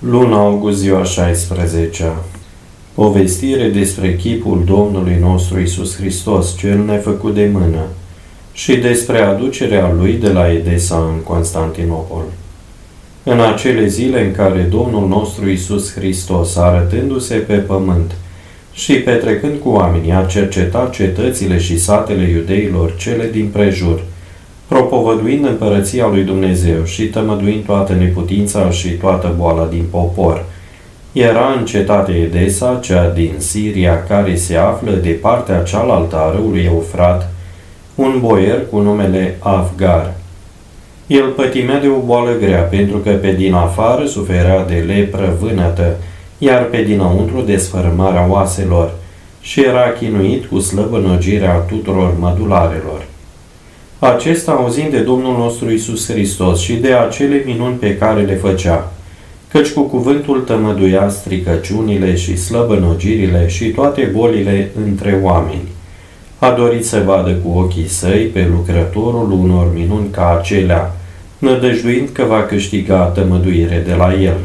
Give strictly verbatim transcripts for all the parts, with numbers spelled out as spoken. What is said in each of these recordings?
Luna august, ziua șaisprezecea. Povestire despre chipul Domnului nostru Iisus Hristos, cel nefăcut de mână, și despre aducerea lui de la Edesa în Constantinopol. În acele zile în care Domnul nostru Iisus Hristos, arătându-se pe pământ și petrecând cu oamenii, a cercetat cetățile și satele iudeilor cele din prejur, propovăduind împărăția lui Dumnezeu și tămăduind toată neputința și toată boala din popor. Era în cetatea Edesa, cea din Siria, care se află de partea cealaltă a râului Eufrat, un boier cu numele Avgar. El pătimea de o boală grea, pentru că pe din afară suferea de lepră vânătă, iar pe dinăuntru de sfărâmarea oaselor, și era chinuit cu slăbănogirea tuturor mădularelor. Acesta, auzind de Domnul nostru Iisus Hristos și de acele minuni pe care le făcea, căci cu cuvântul tămăduia stricăciunile și slăbănogirile și toate bolile între oameni, a dorit să vadă cu ochii săi pe lucrătorul unor minuni ca acelea, nădăjduind că va câștiga tămăduire de la el.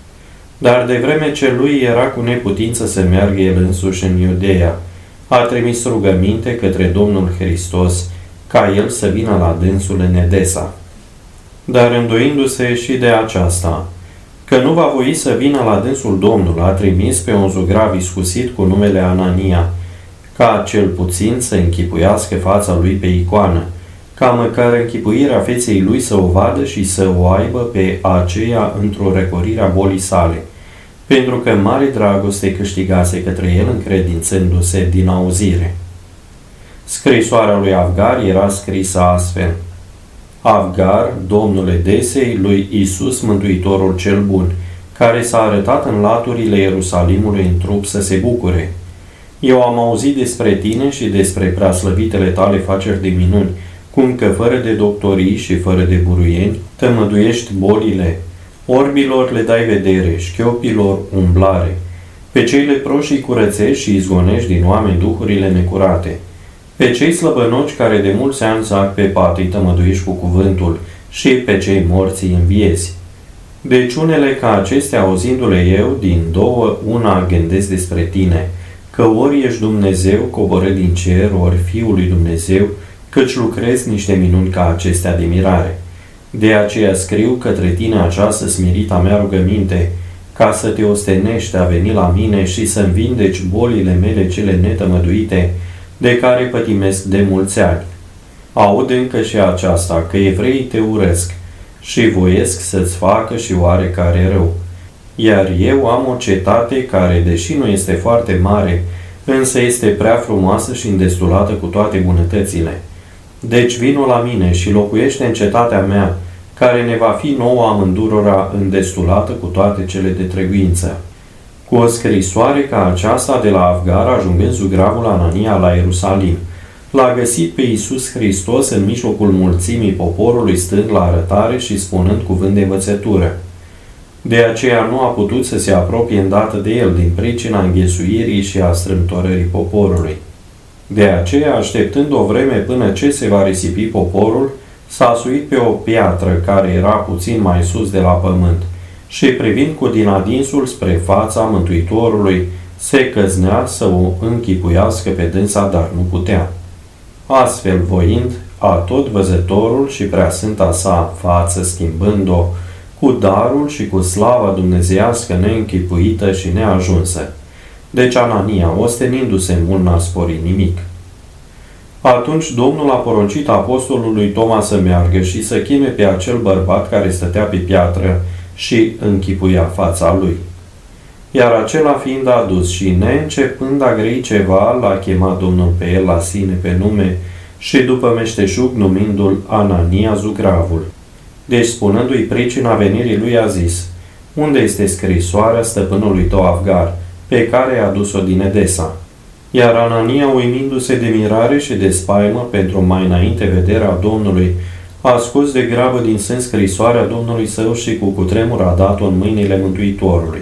Dar de vreme ce lui era cu neputință să meargă el însuși în Iudeea, a trimis rugăminte către Domnul Hristos ca el să vină la dânsul în Edesa. Dar îndoindu-se și de aceasta, că nu va voi să vină la dânsul Domnul, a trimis pe un zugrav iscusit cu numele Anania, ca cel puțin să închipuiască fața lui pe icoană, ca măcar închipuirea feței lui să o vadă și să o aibă pe aceea într-o răcorire a bolii sale, pentru că mare dragoste câștigase către el încredințându-se din auzire. Scrisoarea lui Avgar era scrisă astfel: Avgar, Domnul Edesei, lui Iisus Mântuitorul cel bun, care s-a arătat în laturile Ierusalimului în trup să se bucure. Eu am auzit despre tine și despre preaslăvitele tale faceri de minuni, cum că fără de doctorii și fără de buruieni tămăduiești bolile, orbilor le dai vedere, șchiopilor umblare, pe cei leproși îi curățești și izgonești din oameni duhurile necurate, pe cei slăbănoci care de mulți ani zac pe pat îi tămăduiești cu cuvântul și pe cei morți îi înviezi. Deci unele ca acestea, auzindu-le eu, din două una gândesc despre tine, că ori ești Dumnezeu coborât din cer, ori Fiul lui Dumnezeu, căci lucrezi niște minuni ca acestea de mirare. De aceea scriu către tine această smirita mea rugăminte, ca să te ostenești a veni la mine și să-mi vindeci bolile mele cele netămăduite, de care pătimesc de mulți ani. Aud încă și aceasta, că evreii te urăsc și voiesc să-ți facă și oarecare rău. Iar eu am o cetate care, deși nu este foarte mare, însă este prea frumoasă și îndestulată cu toate bunătățile. Deci vino la mine și locuiește în cetatea mea, care ne va fi nouă amândurora îndestulată cu toate cele de trebuință. Cu o scrisoare ca aceasta de la Avgar, ajungând zugravul Anania la Ierusalim, l-a găsit pe Iisus Hristos în mijlocul mulțimii poporului, stând la arătare și spunând cuvânt de învățătură. De aceea nu a putut să se apropie îndată de el din pricina înghesuirii și a strâmtorării poporului. De aceea, așteptând o vreme până ce se va risipi poporul, s-a suit pe o piatră care era puțin mai sus de la pământ și, privind cu din adinsul spre fața Mântuitorului, se căznea să o închipuiască pe dânsa, dar nu putea. Astfel, voind, a tot văzătorul și preasfânta sa față schimbând-o cu darul și cu slava dumnezeiască neînchipuită și neajunsă. Deci Anania, ostenindu-se mult, n-a sporit nimic. Atunci Domnul a poruncit apostolului Toma să meargă și să cheme pe acel bărbat care stătea pe piatră și închipuia fața lui. Iar acela fiind adus și neîncepând a grei ceva, l-a chemat Domnul pe el la sine pe nume și după meșteșug numindu-l Anania zugravul. Deci spunându-i pricina venirii lui a zis: Unde este scrisoarea stăpânului tău Avgar, pe care i-a dus-o din Edesa? Iar Anania, uimindu-se de mirare și de spaimă pentru mai înainte vederea Domnului, a scos de grabă din sân scrisoarea Domnului său și cu cutremur a dat-o în mâinile Mântuitorului.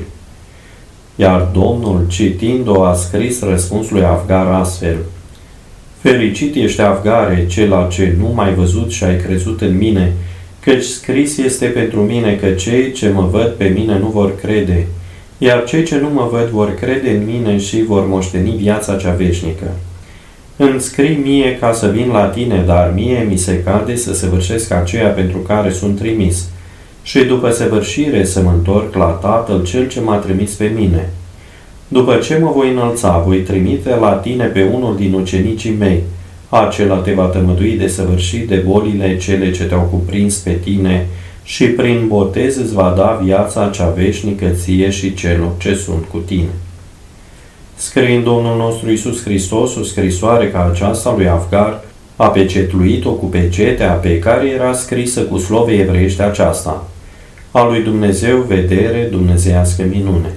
Iar Domnul, citind-o, a scris răspunsul lui Avgar astfel: Fericit ești, Avgare, cel ce nu m-ai văzut și ai crezut în mine, Căci scris este pentru mine că cei ce mă văd pe mine nu vor crede, iar cei ce nu mă văd vor crede în mine și vor moșteni viața cea veșnică. Îmi scrii mie ca să vin la tine, dar mie mi se cade să săvârșesc aceea pentru care sunt trimis, și după săvârșire să mă întorc la Tatăl cel ce m-a trimis pe mine. După ce mă voi înălța, voi trimite la tine pe unul din ucenicii mei. Acela te va tămădui de săvârșit de bolile cele ce te-au cuprins pe tine și prin botez îți va da viața cea veșnică ție și celor ce sunt cu tine. Scriind Domnul nostru Iisus Hristos o scrisoare ca aceasta lui Avgar, a pecetluit-o cu pecetea pe care era scrisă cu slove evreiești aceasta: a lui Dumnezeu vedere, dumnezeiască minune.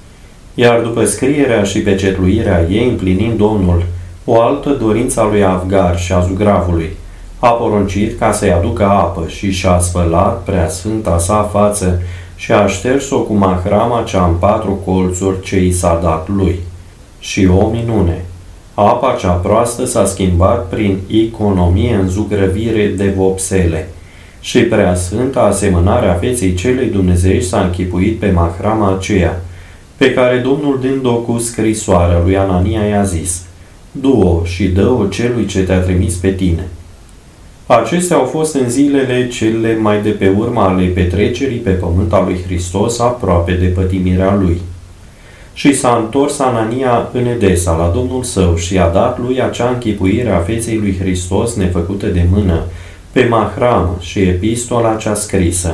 Iar după scrierea și pecetluirea ei, împlinind Domnul o altă dorință a lui Avgar și a zugravului, a poruncit ca să-i aducă apă și și-a spălat prea sfânta sa față și a șters-o cu mahrama cea în patru colțuri ce i s-a dat lui. Și o minune! Apa cea proastă s-a schimbat prin economie în zugrăvire de vopsele și prea sfânta asemănarea feței celei dumnezeiești s-a închipuit pe mahrama aceea, pe care Domnul, dând-o cu scrisoarea lui Anania, i-a zis: du-o și dă-o celui ce te-a trimis pe tine. Acestea au fost în zilele cele mai de pe urmă ale petrecerii pe pământ a lui Hristos, aproape de pătimirea lui. Și s-a întors Anania în Edesa la Domnul său și i-a dat lui acea închipuire a feței lui Hristos nefăcută de mână, pe mahramă și epistola cea scrisă.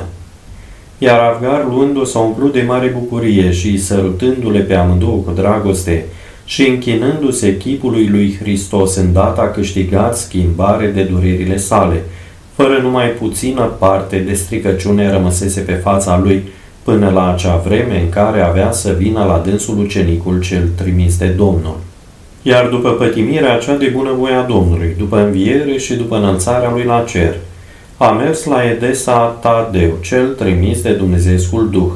Iar Avgar, luându-o, s-a umplut de mare bucurie și, sărutându-le pe amândouă cu dragoste și închinându-se chipului lui Hristos, îndată a câștigat schimbare de durerile sale, fără numai puțină parte de stricăciune rămăsese pe fața lui, până la acea vreme în care avea să vină la dânsul ucenicul cel trimis de Domnul. Iar după pătimirea cea de bunăvoie a Domnului, după înviere și după înălțarea lui la cer, a mers la Edesa Tadeu, cel trimis de Dumnezeescul Duh.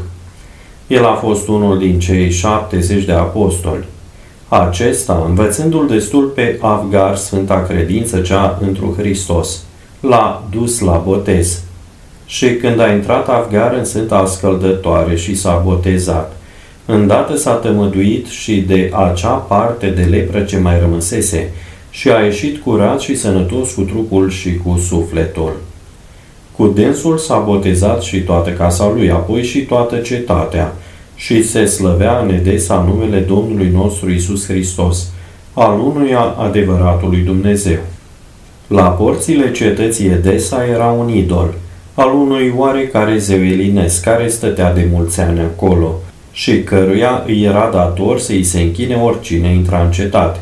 El a fost unul din cei șaptezeci de apostoli. Acesta, învățându-l destul pe Avgar sfânta credință cea întru Hristos, l-a dus la botez. Și când a intrat Avgar în Sfânta Scăldătoare și s-a botezat, îndată s-a tămăduit și de acea parte de lepră ce mai rămăsese și a ieșit curat și sănătos cu trupul și cu sufletul. Cu dânsul s-a botezat și toată casa lui, apoi și toată cetatea, și se slăvea în Edesa numele Domnului nostru Iisus Hristos, al unuia adevăratului Dumnezeu. La porțile cetății Edesa era un idol, al unui oarecare zeu elinesc, care stătea de mulți ani acolo și căruia îi era dator să îi se închine oricine intra în cetate.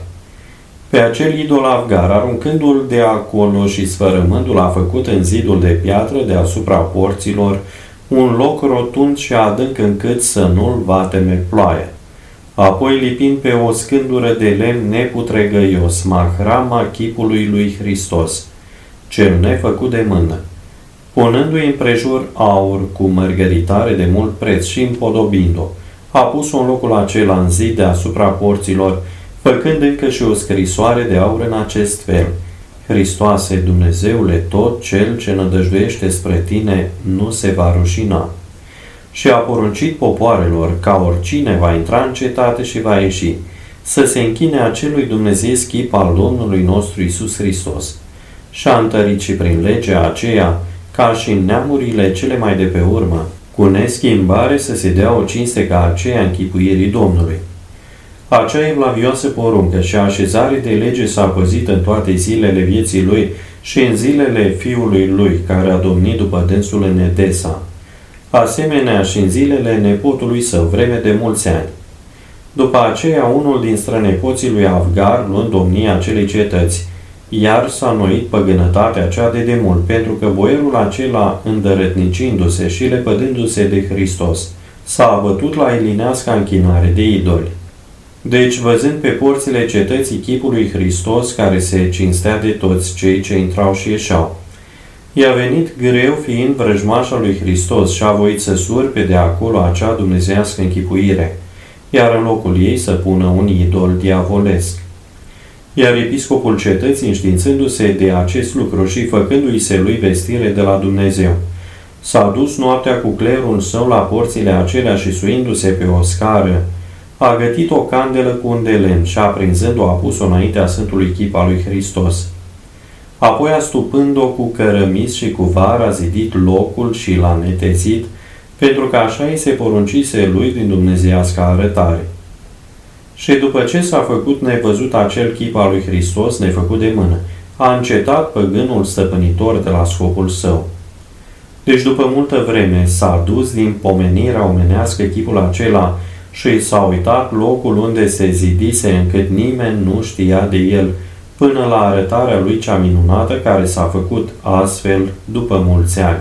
Pe acel idol Avgar, aruncându-l de acolo și sfărâmându-l, a făcut în zidul de piatră deasupra porților un loc rotund și adânc încât să nu-l vateme ploaia. Apoi, lipind pe o scândură de lemn neputregăios mahrama chipului lui Hristos, cel nefăcut de mână, punându-i împrejur aur cu mărgăritare de mult preț și împodobind-o, a pus-o în locul acela în zid deasupra porților, făcând încă și o scrisoare de aur în acest fel: Hristoase, Dumnezeule, tot cel ce nădăjduiește spre tine nu se va rușina. Și a poruncit popoarelor, ca oricine va intra în cetate și va ieși, să se închine acelui dumnezeiesc chip al Domnului nostru Iisus Hristos. Și a întărit și prin legea aceea, ca și în neamurile cele mai de pe urmă, cu neschimbare să se dea o cinste ca aceea închipuirii Domnului. Acea evlavioasă poruncă și așezare de lege s-a păzit în toate zilele vieții lui și în zilele fiului lui, care a domnit după dânsul în Edesa, asemenea și în zilele nepotului său, vreme de mulți ani. După aceea, unul din strănepoții lui Avgar, luând domnia acelei cetăți, iar s-a înnoit păgânătatea cea de demult, pentru că boierul acela, îndărătnicindu-se și lepădându-se de Hristos, s-a abătut la elineasca închinare de idoli. Deci, văzând pe porțile cetății chipul lui Hristos, care se cinstea de toți cei ce intrau și ieșeau, i-a venit greu, fiind vrăjmașa lui Hristos, și a voit să surpe de acolo acea dumnezeiască închipuire, iar în locul ei să pună un idol diavolesc. Iar episcopul cetății, înștiințându-se de acest lucru și făcându-i se lui vestire de la Dumnezeu, S-a dus noaptea cu clerul său la porțile acelea și suindu-se pe o scară, a gătit o candelă cu un de lemn și aprinzând-o a pus-o înaintea Sfântului Chip al lui Hristos. Apoi, astupând-o cu cărămizi și cu var, a zidit locul și l-a netezit, pentru că așa îi se poruncise lui din dumnezeiască arătare. Și după ce s-a făcut nevăzut acel chip al lui Hristos, nefăcut de mână, a încetat păgânul stăpânitor de la scopul său. Deci după multă vreme s-a dus din pomenirea omenească chipul acela și s-a uitat locul unde se zidise, încât nimeni nu știa de el, până la arătarea lui cea minunată care s-a făcut astfel după mulți ani.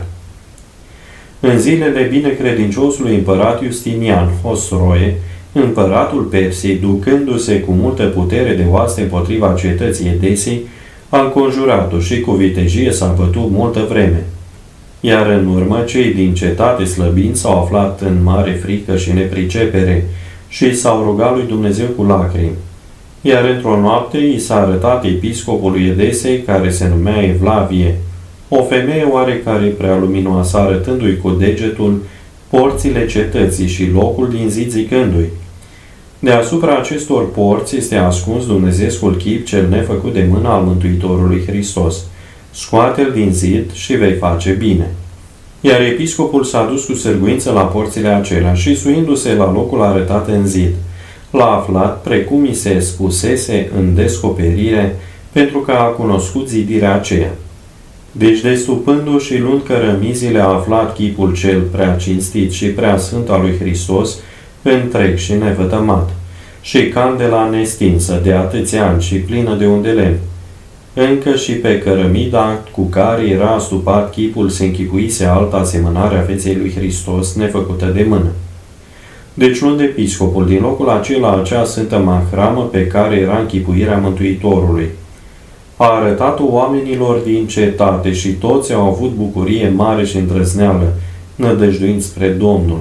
În zilele binecredinciosului împărat Justinian, Osroe, împăratul Persiei, ducându-se cu multă putere de oaste împotriva cetății Edesei, a înconjurat-o și cu vitejie s-a bătut multă vreme. Iar în urmă, cei din cetate slăbind s-au aflat în mare frică și nepricepere și s-au rugat lui Dumnezeu cu lacrimi. Iar într-o noapte i s-a arătat episcopului Edesei, care se numea Evlavie, o femeie oarecare prea luminoasă, arătându-i cu degetul porțile cetății și locul din zid, zicându-i: deasupra acestor porți este ascuns dumnezeescul chip cel nefăcut de mâna al Mântuitorului Hristos. Scoate-l din zid și vei face bine. Iar episcopul s-a dus cu sârguință la porțile acelea și, suindu-se la locul arătat în zid, l-a aflat precum i se spusese în descoperire, pentru că a cunoscut zidirea aceea. Deci, destupându-și și luând cărămizile, a aflat chipul cel prea cinstit și prea sfânt al lui Hristos, întreg și nevătămat, și candela nestinsă de atâția ani și plină de un de lemn. Încă și pe cărămida cu care era astupat chipul se închipuise alta asemănare a feței lui Hristos, nefăcută de mână. Deci, luând episcopul din locul acela acea sfântă mahramă pe care era închipuirea Mântuitorului, a arătat-o oamenilor din cetate și toți au avut bucurie mare și îndrăzneală, nădăjduind spre Domnul.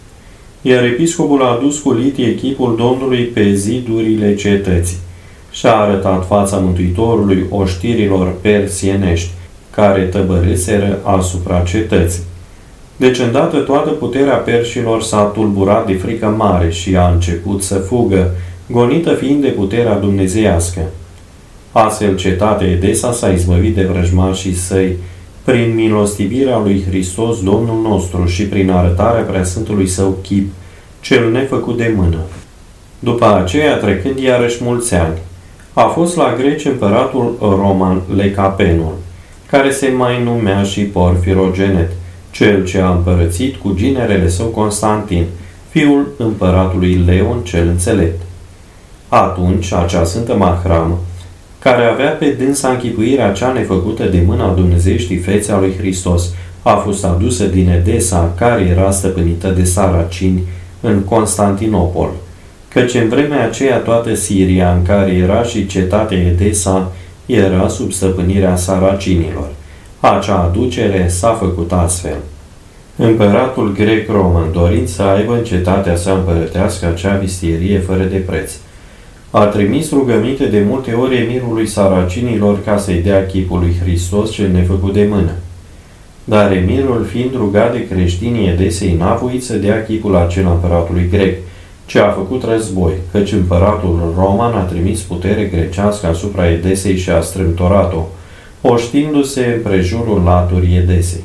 Iar episcopul a adus cu litie chipul Domnului pe zidurile cetății și a arătat fața Mântuitorului oștirilor persienești, care tăbărâseră asupra cetății. Deci, îndată toată puterea perșilor s-a tulburat de frică mare și a început să fugă, gonită fiind de puterea dumnezeiască. Astfel, cetatea Edesa s-a izbăvit de vrăjmașii săi, prin milostivirea lui Hristos Domnul nostru și prin arătarea preasfântului său chip, cel nefăcut de mână. După aceea, trecând iarăși mulți ani, a fost la greci împăratul Roman Lecapenul, care se mai numea și Porfirogenet, cel ce a împărățit cu ginerele său Constantin, fiul împăratului Leon cel înțelept. Atunci, acea sfântă mahramă, care avea pe dânsa închipuirea cea nefăcută de mâna dumnezeieștii fețe a lui Hristos, a fost adusă din Edesa, care era stăpânită de saracini, în Constantinopol, căci în vremea aceea toată Siria, în care era și cetatea Edesa, era sub stăpânirea saracinilor. Acea aducere s-a făcut astfel. Împăratul grec-roman, dorind să aibă în cetatea sa împărătească acea vistierie fără de preț, a trimis rugăminte de multe ori emirului saracinilor ca să-i dea chipul lui Hristos cel nefăcut de mână. Dar emirul, fiind rugat de creștinii Edesei, n-a voit să dea chipul acela împăratului grec, ce a făcut război, căci împăratul roman a trimis putere grecească asupra Edesei și a strâmtorat-o, oștindu-se împrejurul laturii Edesei.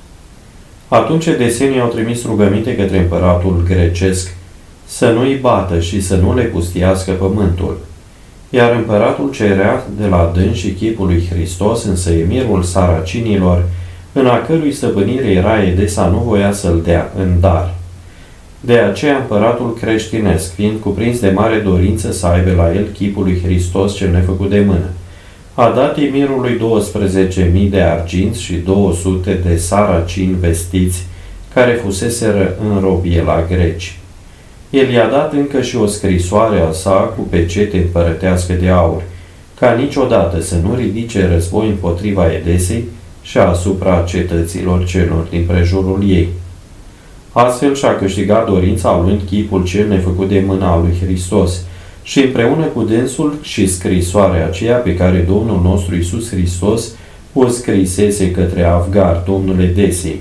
Atunci edesenii au trimis rugăminte către împăratul grecesc să nu-i bată și să nu le pustiască pământul. Iar împăratul cerea de la dânsii chipul lui Hristos, însă emirul saracinilor, în a cărui stăpânire era Edesa, nu voia să-l dea în dar. De aceea împăratul creștinesc, fiind cuprins de mare dorință să aibă la el chipul lui Hristos cel nefăcut de mână, a dat emirului douăsprezece mii de arginți și două sute de saracini vestiți, care fuseseră în robie la greci. El i-a dat încă și o scrisoare a sa cu pecete împărătească de aur, ca niciodată să nu ridice război împotriva Edesei și asupra cetăților celor din prejurul ei. Astfel și-a câștigat dorința luând chipul cel nefăcut de mâna lui Hristos și împreună cu dânsul și scrisoarea aceea pe care Domnul nostru Iisus Hristos o scrisese către Avgar, domnul Edesei,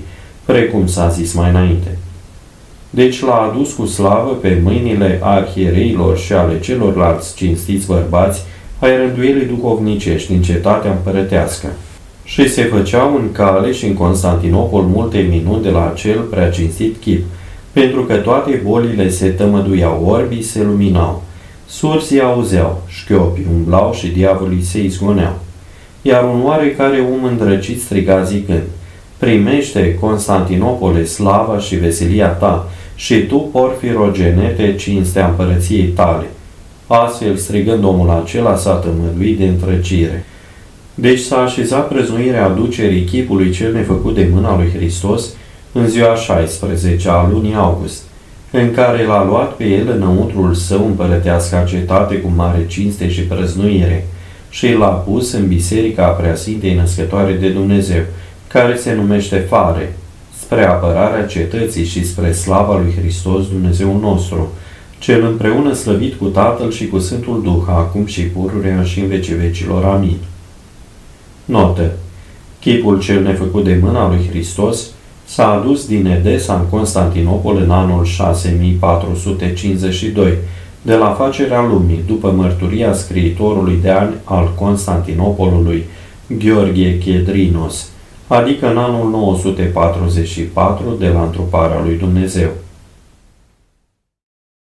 precum s-a zis mai înainte. Deci l-a adus cu slavă pe mâinile arhiereilor și ale celorlalți cinstiți bărbați ai rânduielii duhovnicești din cetatea împărătească. Și se făceau în cale și în Constantinopol multe minuni de la acel prea cinstit chip, pentru că toate bolile se tămăduiau, orbii se luminau, surzii auzeau, șchiopii umblau și diavolii se izgoneau. Iar un oarecare om îndrăcit striga zicând: primește, Constantinopole, slava și veselia ta, și tu, Porfirogenete, cinstea împărăției tale. Astfel, strigând, omul acela s-a tămăduit de întrăcire. Deci s-a așezat prăznuirea aducerii chipului cel nefăcut de mâna lui Hristos în ziua șaisprezecea a lunii august, în care l-a luat pe el înăuntrul său împărătească cetate cu mare cinste și prăznuire și l-a pus în biserica Preasfintei Născătoare de Dumnezeu, care se numește Fare, spre apărarea cetății și spre slava lui Hristos Dumnezeul nostru, cel împreună slăvit cu Tatăl și cu Sfântul Duh, acum și pururea și în vecii vecilor. Amin. Notă. Chipul cel nefăcut de mâna lui Hristos s-a adus din Edesa în Constantinopol în anul șase mii patru sute cincizeci și doi, de la facerea lumii, după mărturia scriitorului de ani al Constantinopolului, Gheorghe Chedrinos, adică în anul nouă sute patruzeci și patru de la întruparea lui Dumnezeu.